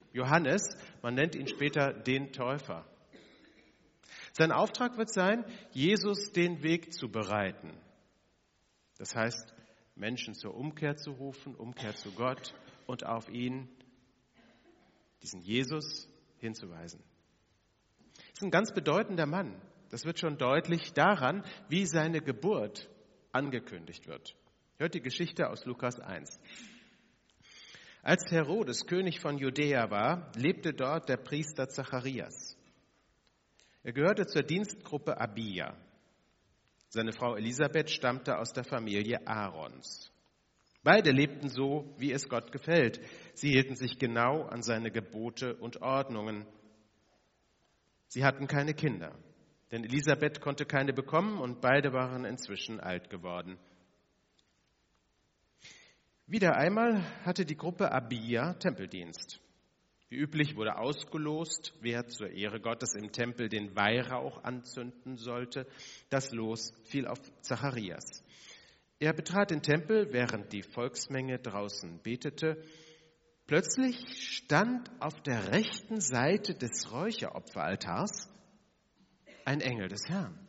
Johannes, man nennt ihn später den Täufer. Sein Auftrag wird sein, Jesus den Weg zu bereiten. Das heißt, Menschen zur Umkehr zu rufen, Umkehr zu Gott und auf ihn, diesen Jesus, hinzuweisen. Er ist ein ganz bedeutender Mann. Das wird schon deutlich daran, wie seine Geburt angekündigt wird. Hört die Geschichte aus Lukas 1. Als Herodes König von Judäa war, lebte dort der Priester Zacharias. Er gehörte zur Dienstgruppe Abia. Seine Frau Elisabeth stammte aus der Familie Aarons. Beide lebten so, wie es Gott gefällt. Sie hielten sich genau an seine Gebote und Ordnungen. Sie hatten keine Kinder, denn Elisabeth konnte keine bekommen und beide waren inzwischen alt geworden. Wieder einmal hatte die Gruppe Abia Tempeldienst. Wie üblich wurde ausgelost, wer zur Ehre Gottes im Tempel den Weihrauch anzünden sollte. Das Los fiel auf Zacharias. Er betrat den Tempel, während die Volksmenge draußen betete. Plötzlich stand auf der rechten Seite des Räucheropferaltars ein Engel des Herrn.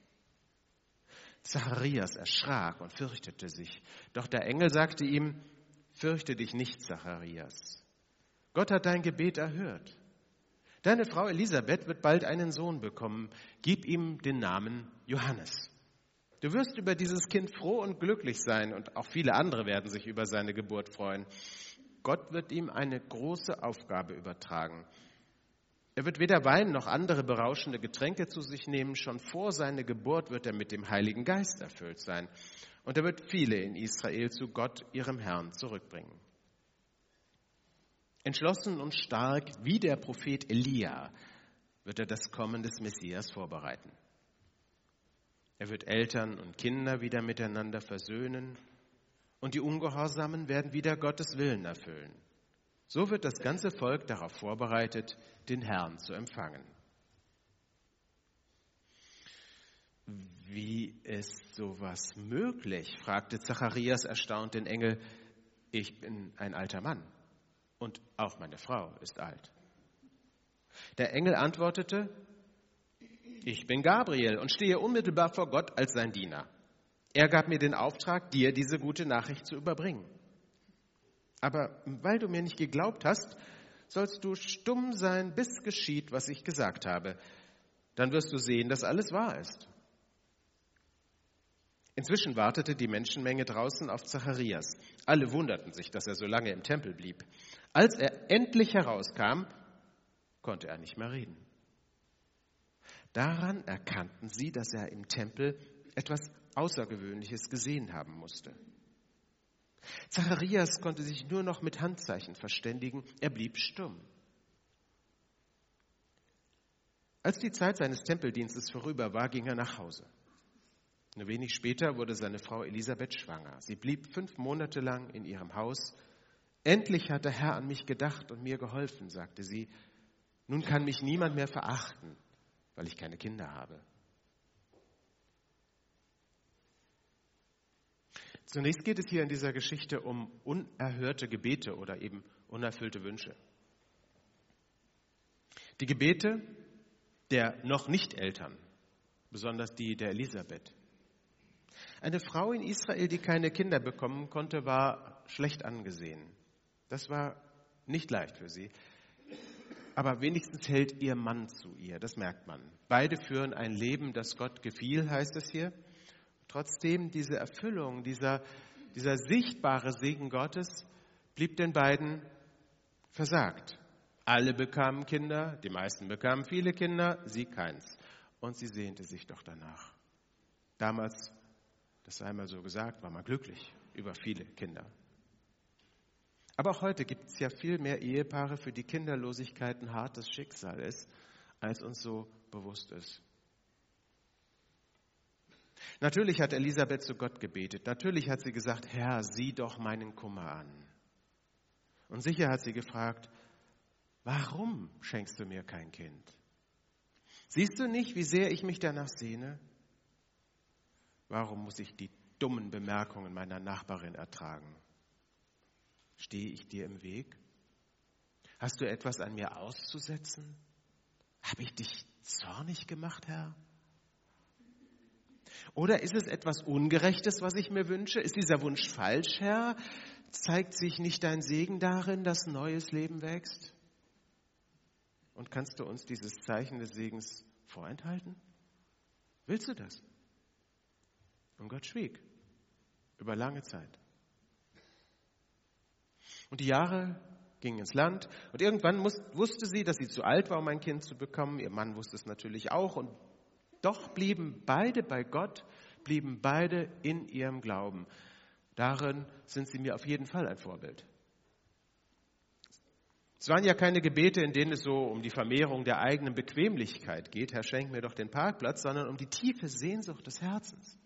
Zacharias erschrak und fürchtete sich. Doch der Engel sagte ihm: Fürchte dich nicht, Zacharias. Gott hat dein Gebet erhört. Deine Frau Elisabeth wird bald einen Sohn bekommen. Gib ihm den Namen Johannes. Du wirst über dieses Kind froh und glücklich sein und auch viele andere werden sich über seine Geburt freuen. Gott wird ihm eine große Aufgabe übertragen. Er wird weder Wein noch andere berauschende Getränke zu sich nehmen. Schon vor seiner Geburt wird er mit dem Heiligen Geist erfüllt sein. Und er wird viele in Israel zu Gott, ihrem Herrn, zurückbringen. Entschlossen und stark wie der Prophet Elia wird er das Kommen des Messias vorbereiten. Er wird Eltern und Kinder wieder miteinander versöhnen und die Ungehorsamen werden wieder Gottes Willen erfüllen. So wird das ganze Volk darauf vorbereitet, den Herrn zu empfangen. Wie ist sowas möglich? Fragte Zacharias erstaunt den Engel. Ich bin ein alter Mann. Und auch meine Frau ist alt. Der Engel antwortete: Ich bin Gabriel und stehe unmittelbar vor Gott als sein Diener. Er gab mir den Auftrag, dir diese gute Nachricht zu überbringen. Aber weil du mir nicht geglaubt hast, sollst du stumm sein, bis geschieht, was ich gesagt habe. Dann wirst du sehen, dass alles wahr ist. Inzwischen wartete die Menschenmenge draußen auf Zacharias. Alle wunderten sich, dass er so lange im Tempel blieb. Als er endlich herauskam, konnte er nicht mehr reden. Daran erkannten sie, dass er im Tempel etwas Außergewöhnliches gesehen haben musste. Zacharias konnte sich nur noch mit Handzeichen verständigen. Er blieb stumm. Als die Zeit seines Tempeldienstes vorüber war, ging er nach Hause. Nur wenig später wurde seine Frau Elisabeth schwanger. Sie blieb 5 Monate lang in ihrem Haus. Endlich hat der Herr an mich gedacht und mir geholfen, sagte sie. Nun kann mich niemand mehr verachten, weil ich keine Kinder habe. Zunächst geht es hier in dieser Geschichte um unerhörte Gebete oder eben unerfüllte Wünsche. Die Gebete der noch nicht Eltern, besonders die der Elisabeth. Eine Frau in Israel, die keine Kinder bekommen konnte, war schlecht angesehen. Das war nicht leicht für sie. Aber wenigstens hält ihr Mann zu ihr, das merkt man. Beide führen ein Leben, das Gott gefiel, heißt es hier. Trotzdem diese Erfüllung, dieser sichtbare Segen Gottes blieb den beiden versagt. Alle bekamen Kinder, die meisten bekamen viele Kinder, sie keins. Und sie sehnte sich doch danach. Damals, das sei einmal so gesagt, war man glücklich über viele Kinder. Aber auch heute gibt es ja viel mehr Ehepaare, für die Kinderlosigkeit ein hartes Schicksal ist, als uns so bewusst ist. Natürlich hat Elisabeth zu Gott gebetet. Natürlich hat sie gesagt, Herr, sieh doch meinen Kummer an. Und sicher hat sie gefragt, warum schenkst du mir kein Kind? Siehst du nicht, wie sehr ich mich danach sehne? Warum muss ich die dummen Bemerkungen meiner Nachbarin ertragen? Stehe ich dir im Weg? Hast du etwas an mir auszusetzen? Habe ich dich zornig gemacht, Herr? Oder ist es etwas Ungerechtes, was ich mir wünsche? Ist dieser Wunsch falsch, Herr? Zeigt sich nicht dein Segen darin, dass neues Leben wächst? Und kannst du uns dieses Zeichen des Segens vorenthalten? Willst du das? Und Gott schwieg über lange Zeit. Und die Jahre gingen ins Land und irgendwann wusste sie, dass sie zu alt war, um ein Kind zu bekommen. Ihr Mann wusste es natürlich auch und doch blieben beide bei Gott, blieben beide in ihrem Glauben. Darin sind sie mir auf jeden Fall ein Vorbild. Es waren ja keine Gebete, in denen es so um die Vermehrung der eigenen Bequemlichkeit geht, Herr, schenk mir doch den Parkplatz, sondern um die tiefe Sehnsucht des Herzens.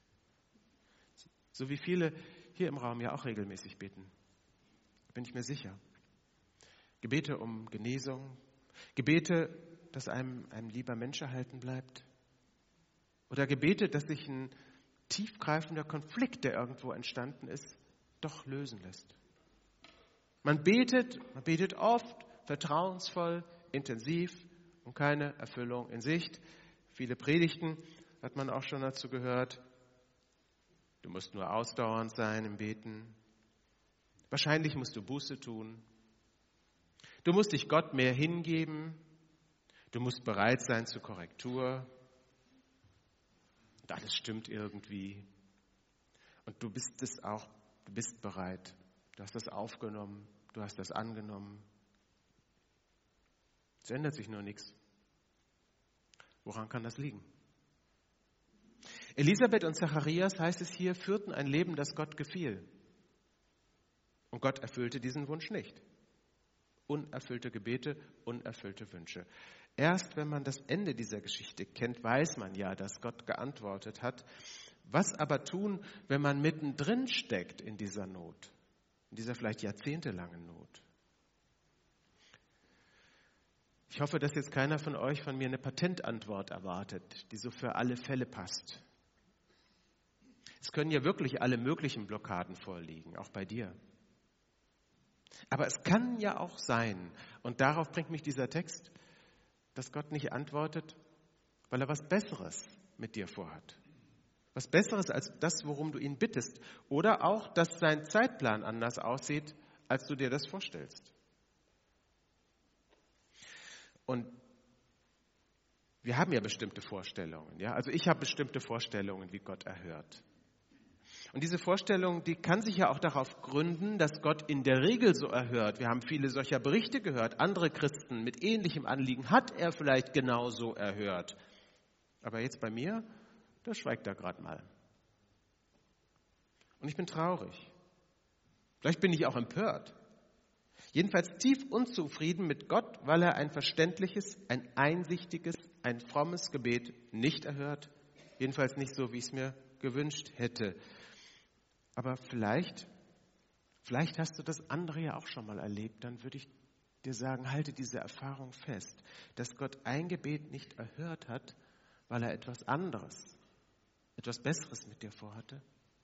So wie viele hier im Raum ja auch regelmäßig beten, bin ich mir sicher. Gebete um Genesung, Gebete, dass einem lieber Mensch erhalten bleibt. Oder Gebete, dass sich ein tiefgreifender Konflikt, der irgendwo entstanden ist, doch lösen lässt. Man betet oft, vertrauensvoll, intensiv und keine Erfüllung in Sicht. Viele Predigten hat man auch schon dazu gehört. Du musst nur ausdauernd sein im Beten. Wahrscheinlich musst du Buße tun. Du musst dich Gott mehr hingeben. Du musst bereit sein zur Korrektur. Und alles stimmt irgendwie. Und du bist bereit. Du hast das aufgenommen. Du hast das angenommen. Es ändert sich nur nichts. Woran kann das liegen? Elisabeth und Zacharias, heißt es hier, führten ein Leben, das Gott gefiel. Und Gott erfüllte diesen Wunsch nicht. Unerfüllte Gebete, unerfüllte Wünsche. Erst wenn man das Ende dieser Geschichte kennt, weiß man ja, dass Gott geantwortet hat. Was aber tun, wenn man mittendrin steckt in dieser Not, in dieser vielleicht jahrzehntelangen Not? Ich hoffe, dass jetzt keiner von euch von mir eine Patentantwort erwartet, die so für alle Fälle passt. Es können ja wirklich alle möglichen Blockaden vorliegen, auch bei dir. Aber es kann ja auch sein, und darauf bringt mich dieser Text, dass Gott nicht antwortet, weil er was Besseres mit dir vorhat. Was Besseres als das, worum du ihn bittest. Oder auch, dass sein Zeitplan anders aussieht, als du dir das vorstellst. Und wir haben ja bestimmte Vorstellungen. Ja? Also ich habe bestimmte Vorstellungen, wie Gott erhört. Und diese Vorstellung, die kann sich ja auch darauf gründen, dass Gott in der Regel so erhört. Wir haben viele solcher Berichte gehört. Andere Christen mit ähnlichem Anliegen hat er vielleicht genauso erhört. Aber jetzt bei mir, da schweigt er gerade mal. Und ich bin traurig. Vielleicht bin ich auch empört. Jedenfalls tief unzufrieden mit Gott, weil er ein verständliches, ein einsichtiges, ein frommes Gebet nicht erhört. Jedenfalls nicht so, wie ich es mir gewünscht hätte. Aber vielleicht hast du das andere ja auch schon mal erlebt. Dann würde ich dir sagen, halte diese Erfahrung fest, dass Gott ein Gebet nicht erhört hat, weil er etwas anderes, etwas Besseres mit dir vorhatte.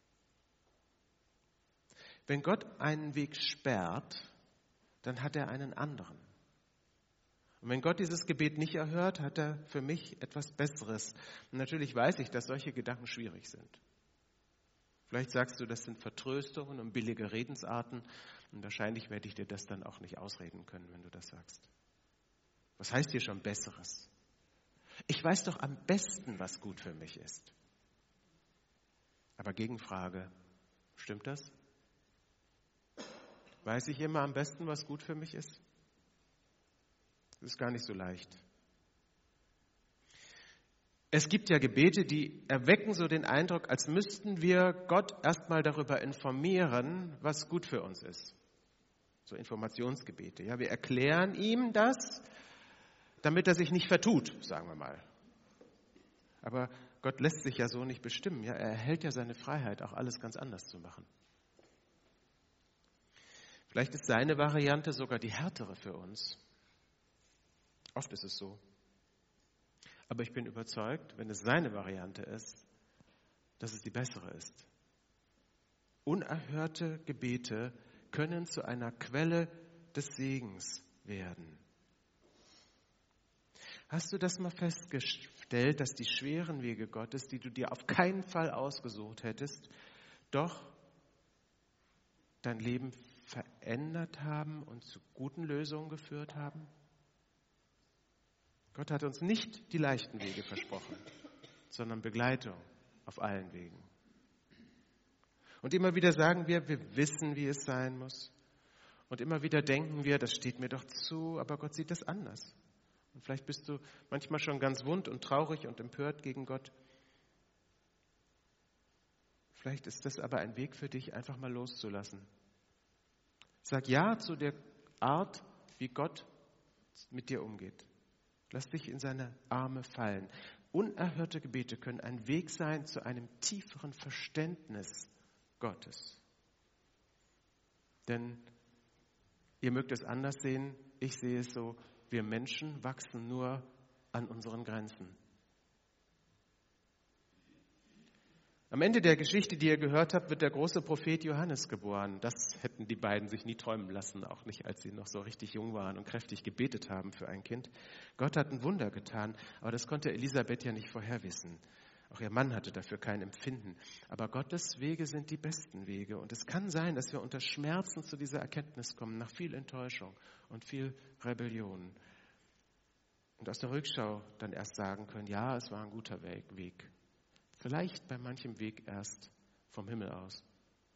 Wenn Gott einen Weg sperrt, dann hat er einen anderen. Und wenn Gott dieses Gebet nicht erhört, hat er für mich etwas Besseres. Und natürlich weiß ich, dass solche Gedanken schwierig sind. Vielleicht sagst du, das sind Vertröstungen und billige Redensarten. Und wahrscheinlich werde ich dir das dann auch nicht ausreden können, wenn du das sagst. Was heißt hier schon Besseres? Ich weiß doch am besten, was gut für mich ist. Aber Gegenfrage, stimmt das? Weiß ich immer am besten, was gut für mich ist? Das ist gar nicht so leicht. Es gibt ja Gebete, die erwecken so den Eindruck, als müssten wir Gott erstmal darüber informieren, was gut für uns ist. So Informationsgebete. Ja, wir erklären ihm das, damit er sich nicht vertut, sagen wir mal. Aber Gott lässt sich ja so nicht bestimmen. Ja, er erhält ja seine Freiheit, auch alles ganz anders zu machen. Vielleicht ist seine Variante sogar die härtere für uns. Oft ist es so. Aber ich bin überzeugt, wenn es seine Variante ist, dass es die bessere ist. Unerhörte Gebete können zu einer Quelle des Segens werden. Hast du das mal festgestellt, dass die schweren Wege Gottes, die du dir auf keinen Fall ausgesucht hättest, doch dein Leben verändert haben und zu guten Lösungen geführt haben? Gott hat uns nicht die leichten Wege versprochen, sondern Begleitung auf allen Wegen. Und immer wieder sagen wir wissen, wie es sein muss. Und immer wieder denken wir, das steht mir doch zu, aber Gott sieht das anders. Und vielleicht bist du manchmal schon ganz wund und traurig und empört gegen Gott. Vielleicht ist das aber ein Weg für dich, einfach mal loszulassen. Sag ja zu der Art, wie Gott mit dir umgeht. Lass dich in seine Arme fallen. Unerhörte Gebete können ein Weg sein zu einem tieferen Verständnis Gottes. Denn ihr mögt es anders sehen, ich sehe es so, wir Menschen wachsen nur an unseren Grenzen. Am Ende der Geschichte, die ihr gehört habt, wird der große Prophet Johannes geboren. Das hätten die beiden sich nie träumen lassen, auch nicht, als sie noch so richtig jung waren und kräftig gebetet haben für ein Kind. Gott hat ein Wunder getan, aber das konnte Elisabeth ja nicht vorher wissen. Auch ihr Mann hatte dafür kein Empfinden. Aber Gottes Wege sind die besten Wege. Und es kann sein, dass wir unter Schmerzen zu dieser Erkenntnis kommen, nach viel Enttäuschung und viel Rebellion. Und aus der Rückschau dann erst sagen können, ja, es war ein guter Weg. Vielleicht bei manchem Weg erst vom Himmel aus.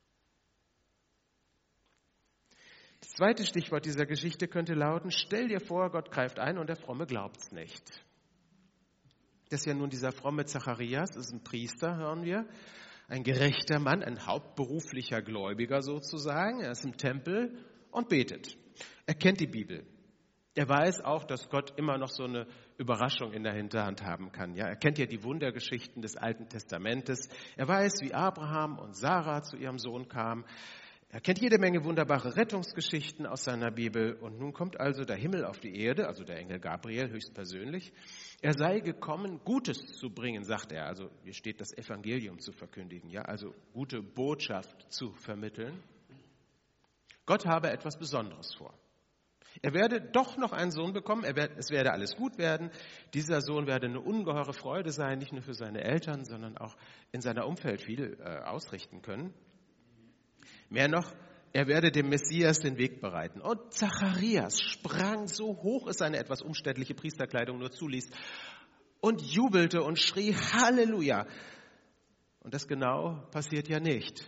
Das zweite Stichwort dieser Geschichte könnte lauten, stell dir vor, Gott greift ein und der Fromme glaubt's nicht. Das ist ja nun dieser fromme Zacharias, das ist ein Priester, hören wir, ein gerechter Mann, ein hauptberuflicher Gläubiger sozusagen. Er ist im Tempel und betet. Er kennt die Bibel. Er weiß auch, dass Gott immer noch so eine Überraschung in der Hinterhand haben kann. Ja, er kennt ja die Wundergeschichten des Alten Testamentes. Er weiß, wie Abraham und Sarah zu ihrem Sohn kamen. Er kennt jede Menge wunderbare Rettungsgeschichten aus seiner Bibel. Und nun kommt also der Himmel auf die Erde, also der Engel Gabriel höchstpersönlich. Er sei gekommen, Gutes zu bringen, sagt er. Also hier steht, das Evangelium zu verkündigen, ja, also gute Botschaft zu vermitteln. Gott habe etwas Besonderes vor. Er werde doch noch einen Sohn bekommen, es werde alles gut werden. Dieser Sohn werde eine ungeheure Freude sein, nicht nur für seine Eltern, sondern auch in seiner Umwelt viel ausrichten können. Mehr noch, er werde dem Messias den Weg bereiten. Und Zacharias sprang so hoch, es seine etwas umständliche Priesterkleidung nur zuließ, und jubelte und schrie Halleluja. Und das genau passiert ja nicht.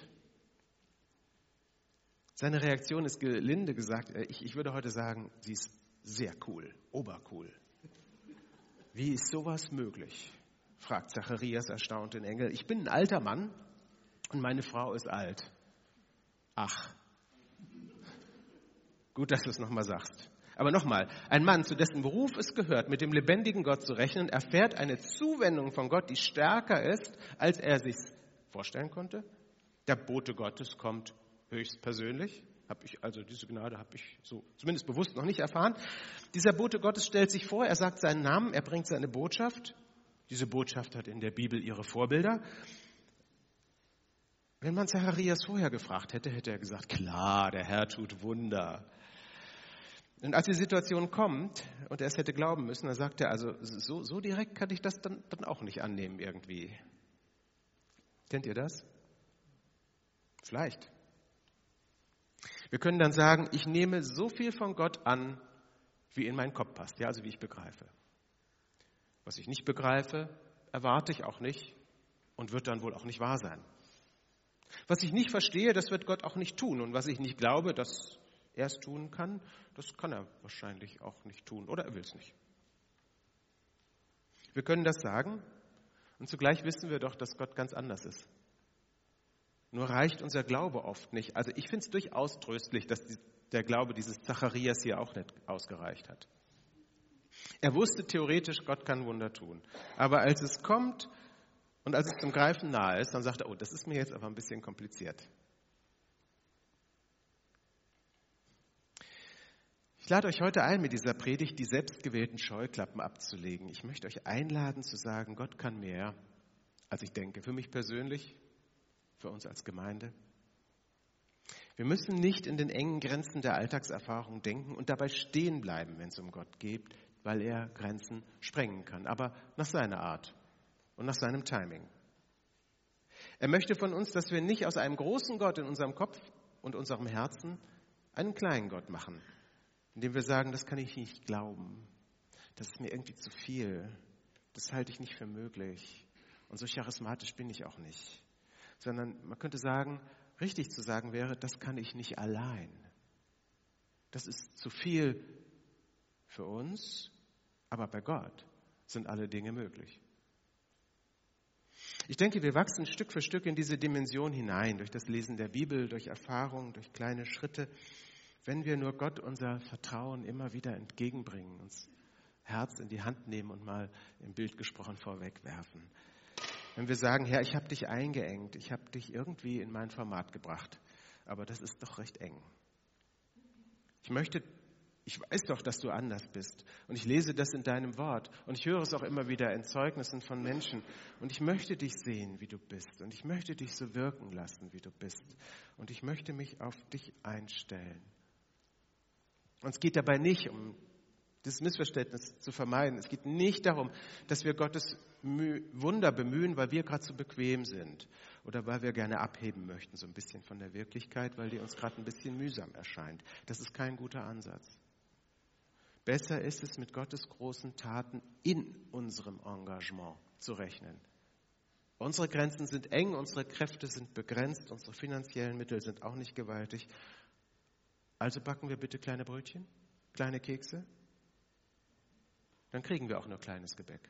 Seine Reaktion ist gelinde gesagt, ich würde heute sagen, sie ist sehr cool, obercool. Wie ist sowas möglich? Fragt Zacharias erstaunt den Engel. Ich bin ein alter Mann und meine Frau ist alt. Ach, gut, dass du es nochmal sagst. Aber nochmal, ein Mann, zu dessen Beruf es gehört, mit dem lebendigen Gott zu rechnen, erfährt eine Zuwendung von Gott, die stärker ist, als er sich vorstellen konnte. Der Bote Gottes kommt höchstpersönlich. Diese Gnade habe ich so zumindest bewusst noch nicht erfahren. Dieser Bote Gottes stellt sich vor, er sagt seinen Namen, er bringt seine Botschaft. Diese Botschaft hat in der Bibel ihre Vorbilder. Wenn man Zacharias vorher gefragt hätte, hätte er gesagt, klar, der Herr tut Wunder. Und als die Situation kommt und er es hätte glauben müssen, dann sagt er, also so direkt kann ich das dann auch nicht annehmen irgendwie. Kennt ihr das? Vielleicht. Wir können dann sagen, ich nehme so viel von Gott an, wie in meinen Kopf passt, ja, also wie ich begreife. Was ich nicht begreife, erwarte ich auch nicht und wird dann wohl auch nicht wahr sein. Was ich nicht verstehe, das wird Gott auch nicht tun. Und was ich nicht glaube, dass er es tun kann, das kann er wahrscheinlich auch nicht tun. Oder er will es nicht. Wir können das sagen und zugleich wissen wir doch, dass Gott ganz anders ist. Nur reicht unser Glaube oft nicht. Also ich finde es durchaus tröstlich, dass der Glaube dieses Zacharias hier auch nicht ausgereicht hat. Er wusste theoretisch, Gott kann Wunder tun. Aber als es kommt und als es zum Greifen nahe ist, dann sagt er, das ist mir jetzt aber ein bisschen kompliziert. Ich lade euch heute ein, mit dieser Predigt die selbstgewählten Scheuklappen abzulegen. Ich möchte euch einladen zu sagen, Gott kann mehr, als ich denke. Für mich persönlich, für uns als Gemeinde. Wir müssen nicht in den engen Grenzen der Alltagserfahrung denken und dabei stehen bleiben, wenn es um Gott geht, weil er Grenzen sprengen kann, aber nach seiner Art und nach seinem Timing. Er möchte von uns, dass wir nicht aus einem großen Gott in unserem Kopf und unserem Herzen einen kleinen Gott machen, indem wir sagen, das kann ich nicht glauben, das ist mir irgendwie zu viel, das halte ich nicht für möglich und so charismatisch bin ich auch nicht. Sondern man könnte sagen, richtig zu sagen wäre, das kann ich nicht allein. Das ist zu viel für uns, aber bei Gott sind alle Dinge möglich. Ich denke, wir wachsen Stück für Stück in diese Dimension hinein, durch das Lesen der Bibel, durch Erfahrung, durch kleine Schritte, wenn wir nur Gott unser Vertrauen immer wieder entgegenbringen, uns Herz in die Hand nehmen und mal im Bild gesprochen vorwegwerfen. Wenn wir sagen, Herr, ich habe dich eingeengt, ich habe dich irgendwie in mein Format gebracht, aber das ist doch recht eng. Ich weiß doch, dass du anders bist und ich lese das in deinem Wort und ich höre es auch immer wieder in Zeugnissen von Menschen und ich möchte dich sehen, wie du bist und ich möchte dich so wirken lassen, wie du bist und ich möchte mich auf dich einstellen. Und es geht dabei nicht um das Missverständnis zu vermeiden. Es geht nicht darum, dass wir Gottes Wunder bemühen, weil wir gerade so bequem sind oder weil wir gerne abheben möchten, so ein bisschen von der Wirklichkeit, weil die uns gerade ein bisschen mühsam erscheint. Das ist kein guter Ansatz. Besser ist es, mit Gottes großen Taten in unserem Engagement zu rechnen. Unsere Grenzen sind eng, unsere Kräfte sind begrenzt, unsere finanziellen Mittel sind auch nicht gewaltig. Also backen wir bitte kleine Brötchen, kleine Kekse. Dann kriegen wir auch nur kleines Gebäck.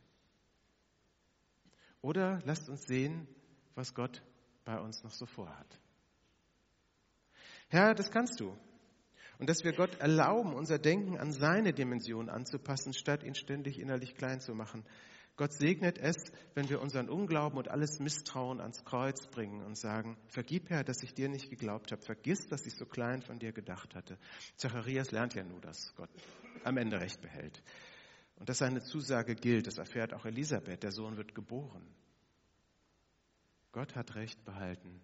Oder lasst uns sehen, was Gott bei uns noch so vorhat. Herr, das kannst du. Und dass wir Gott erlauben, unser Denken an seine Dimension anzupassen, statt ihn ständig innerlich klein zu machen. Gott segnet es, wenn wir unseren Unglauben und alles Misstrauen ans Kreuz bringen und sagen, vergib, Herr, dass ich dir nicht geglaubt habe. Vergiss, dass ich so klein von dir gedacht hatte. Zacharias lernt ja nur, dass Gott am Ende Recht behält. Und dass seine Zusage gilt, das erfährt auch Elisabeth, der Sohn wird geboren. Gott hat Recht behalten.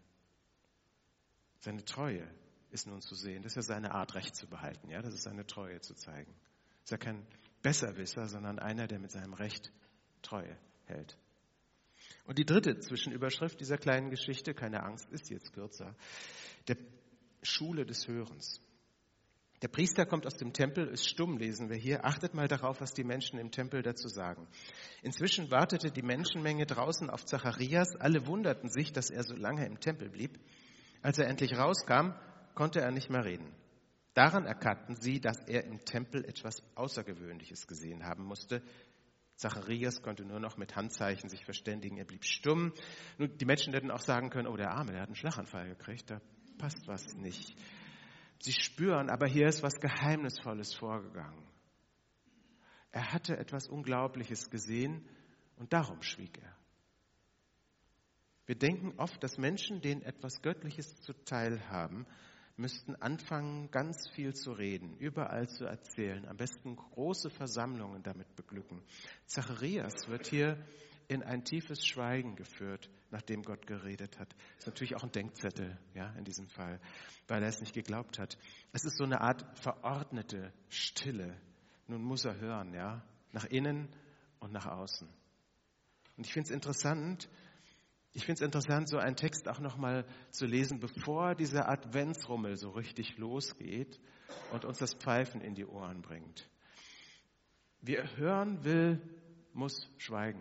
Seine Treue ist nun zu sehen. Das ist ja seine Art, Recht zu behalten. Ja, das ist seine Treue zu zeigen. Das ist ja kein Besserwisser, sondern einer, der mit seinem Recht Treue hält. Und die dritte Zwischenüberschrift dieser kleinen Geschichte, keine Angst, ist jetzt kürzer, der Schule des Hörens. Der Priester kommt aus dem Tempel, ist stumm, lesen wir hier. Achtet mal darauf, was die Menschen im Tempel dazu sagen. Inzwischen wartete die Menschenmenge draußen auf Zacharias. Alle wunderten sich, dass er so lange im Tempel blieb. Als er endlich rauskam, konnte er nicht mehr reden. Daran erkannten sie, dass er im Tempel etwas Außergewöhnliches gesehen haben musste. Zacharias konnte nur noch mit Handzeichen sich verständigen. Er blieb stumm. Nun, die Menschen hätten auch sagen können, oh, der Arme, der hat einen Schlaganfall gekriegt, da passt was nicht. Sie spüren, aber hier ist was Geheimnisvolles vorgegangen. Er hatte etwas Unglaubliches gesehen und darum schwieg er. Wir denken oft, dass Menschen, denen etwas Göttliches zuteil haben, müssten anfangen, ganz viel zu reden, überall zu erzählen, am besten große Versammlungen damit beglücken. Zacharias wird hier in ein tiefes Schweigen geführt, nachdem Gott geredet hat. Das ist natürlich auch ein Denkzettel, ja, in diesem Fall, weil er es nicht geglaubt hat. Es ist so eine Art verordnete Stille. Nun muss er hören, ja, nach innen und nach außen. Und ich finde es interessant, so einen Text auch nochmal zu lesen, bevor dieser Adventsrummel so richtig losgeht und uns das Pfeifen in die Ohren bringt. Wer hören will, muss schweigen.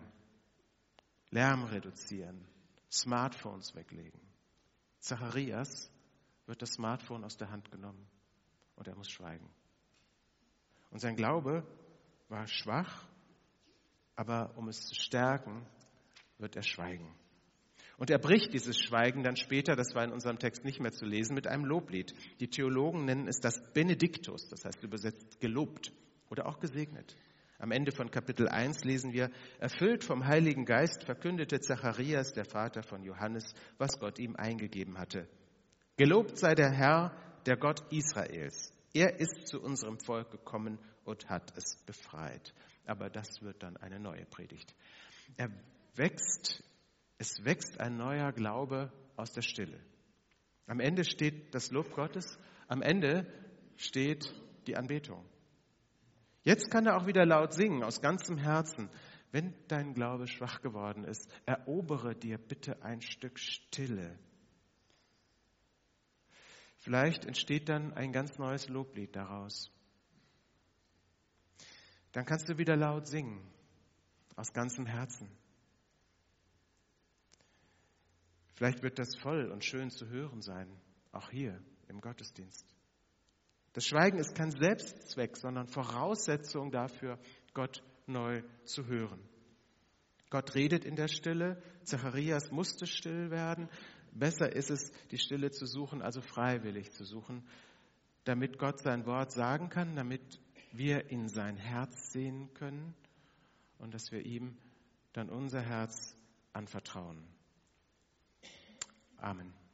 Lärm reduzieren, Smartphones weglegen. Zacharias wird das Smartphone aus der Hand genommen und er muss schweigen. Und sein Glaube war schwach, aber um es zu stärken, wird er schweigen. Und er bricht dieses Schweigen dann später, das war in unserem Text nicht mehr zu lesen, mit einem Loblied. Die Theologen nennen es das Benediktus, das heißt übersetzt gelobt oder auch gesegnet. Am Ende von Kapitel 1 lesen wir, erfüllt vom Heiligen Geist verkündete Zacharias, der Vater von Johannes, was Gott ihm eingegeben hatte. Gelobt sei der Herr, der Gott Israels. Er ist zu unserem Volk gekommen und hat es befreit. Aber das wird dann eine neue Predigt. Es wächst ein neuer Glaube aus der Stille. Am Ende steht das Lob Gottes, am Ende steht die Anbetung. Jetzt kann er auch wieder laut singen, aus ganzem Herzen. Wenn dein Glaube schwach geworden ist, erobere dir bitte ein Stück Stille. Vielleicht entsteht dann ein ganz neues Loblied daraus. Dann kannst du wieder laut singen, aus ganzem Herzen. Vielleicht wird das voll und schön zu hören sein, auch hier im Gottesdienst. Das Schweigen ist kein Selbstzweck, sondern Voraussetzung dafür, Gott neu zu hören. Gott redet in der Stille. Zacharias musste still werden. Besser ist es, die Stille zu suchen, also freiwillig zu suchen, damit Gott sein Wort sagen kann, damit wir in sein Herz sehen können und dass wir ihm dann unser Herz anvertrauen. Amen.